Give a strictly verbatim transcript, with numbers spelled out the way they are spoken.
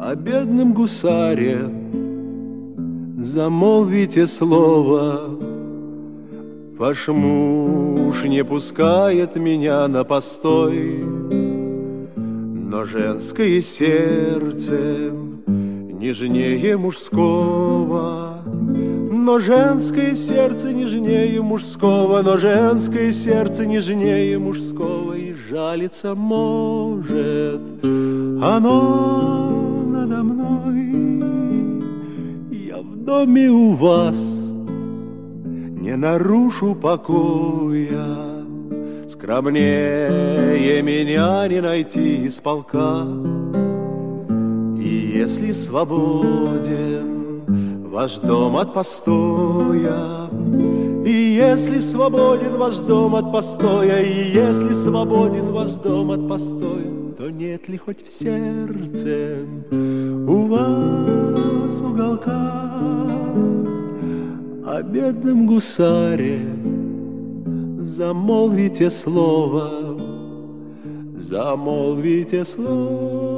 о бедном гусаре замолвите слово. Ваш муж не пускает меня на постой, но женское сердце нежнее мужского. Но женское сердце нежнее мужского, но женское сердце нежнее мужского, и жалиться может оно надо мной. Я в доме у вас не нарушу покоя, скромнее меня не найти из полка. И если свободен ваш дом от постоя, и если свободен ваш дом от постоя, и если свободен ваш дом от постоя, то нет ли хоть в сердце у вас уголка о бедном гусаре замолвите слово, замолвите слово.